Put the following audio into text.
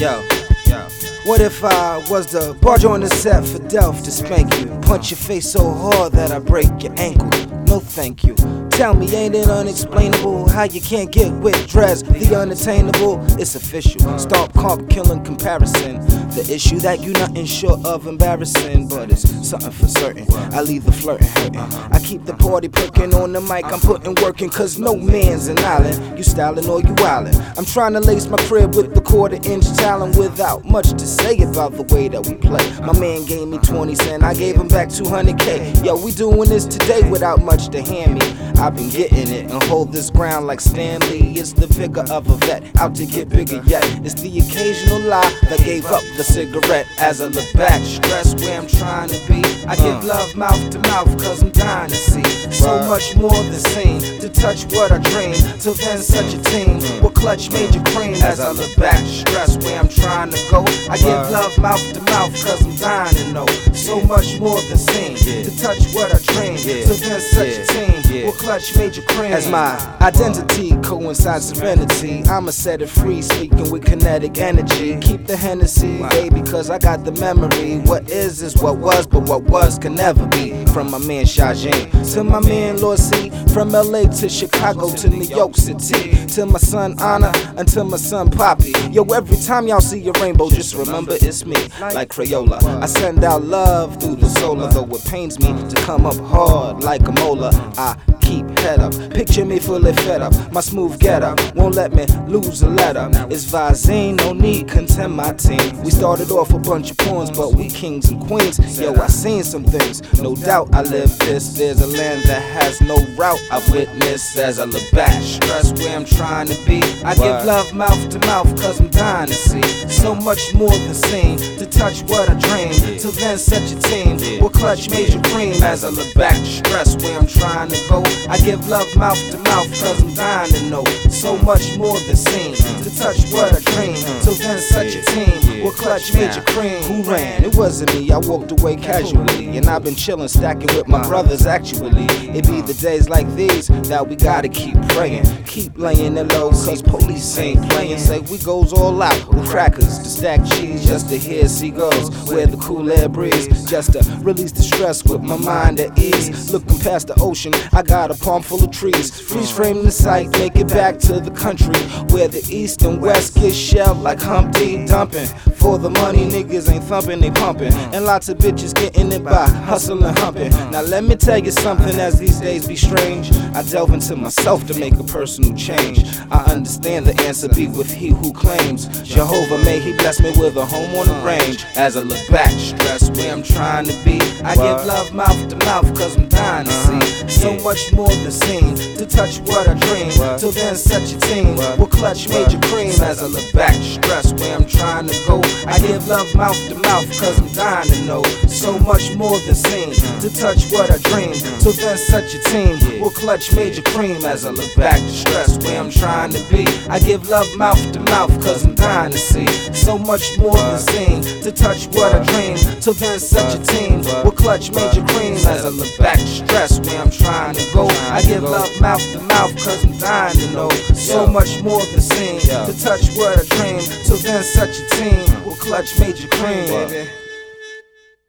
Yo, what if I was the barge on the set for Delph to spank you? Punch your face so hard that I break your ankle. No thank you. Tell me, ain't it unexplainable how you can't get with dreads? The unattainable, it's official. Stop comp killing comparison. The issue that you nothing short of embarrassing, but it's something for certain. I leave the flirting hurting. I keep the party perking on the mic. I'm putting working, cause no man's an island. You styling or you wildin'. I'm trying to lace my crib with the 1/4-inch talent without much to say about the way that we play. My man gave me 20 cents, I gave him back 200K. Yo, we doing this today without much to hand me. I've been getting it and hold this ground like Stanley. It's the vigor of a vet, out to get bigger yet. It's the occasional lie that gave up the cigarette. As I look back, stress where I'm trying to be. I give love mouth to mouth, cause I'm dying to see so much more than seen, to touch what I dream. Till then, such a team will clutch major cream. As I look back, stress where I'm trying to go. I give love mouth to mouth, cause I'm dying to know so much more than seen, to touch what I dream. Till then, such a team will clutch major cream. As my identity coincides serenity, I'ma set it free, speaking with kinetic energy. Keep the Hennessy, baby, cause I got the memory. What is what was, but what was can never be. From my man Shajin to my man Lord C, from LA to Chicago to New York City, to my son Anna and to my son Poppy. Yo, every time y'all see a rainbow, just remember it's me. Like Crayola, I send out love through the solar, though it pains me to come up hard like a molar. I keep head up, picture me fully fed up. My smooth get up won't let me lose a letter. It's Vizine, no need contend my team. We started off a bunch of pawns, but we kings and queens. Yo, I seen some things, no doubt I live this. There's a land that has no route I've witnessed. As I look back, stress where I'm trying to be. I give love mouth to mouth, cause I'm dying to see so much more than seen, to touch what I dream. Till then, such a team will clutch major cream. As I look back, stress where I'm trying to go. I give love mouth to mouth, cause I'm dying to know so much more than seen, to touch what I dream. Till then, such a team will clutch major cream. Who ran? It wasn't me, I walked away casually. And I've been chillin', stacking with my brothers actually. It be the days like these that we gotta keep praying, keep laying it low, cause police ain't playing. Say we goes all out with crackers to stack cheese, just to hear seagulls, where the cool air breeze, just to release the stress with my mind at ease. Looking past the ocean, I got a palm full of trees. Freeze frame the sight, make it back to the country where the east and west get shelled like Humpty Dumping. For the money, niggas ain't thumping, they pumping, and lots of bitches getting it by hustling, humping. Now let me tell you something, as these days be strange, I delve into myself to make a personal change. I understand the answer be with he who claims Jehovah, may he bless me with a home on the range. As I look back, stress where I'm trying to be. I give love mouth to mouth, cause I'm dying to see so much more than seen, to touch what I dream. Till then, such a team will clutch major cream. As I look back, stress where I'm trying to go. I give love mouth to mouth, cause I'm dying to know so much more than seen, to touch what I dream. Till then, such a team will clutch major cream. As I look back, stress where I'm trying to be. I give love mouth to mouth, cause I'm dying to see so much more than seen, to touch what I dream. Till then, such a team will clutch major cream. As I look back, stress where I'm trying to go. I give love mouth to mouth, cause I'm dying to know so much more than seen, to touch what I dream. Till then, such a team will clutch major cream, baby.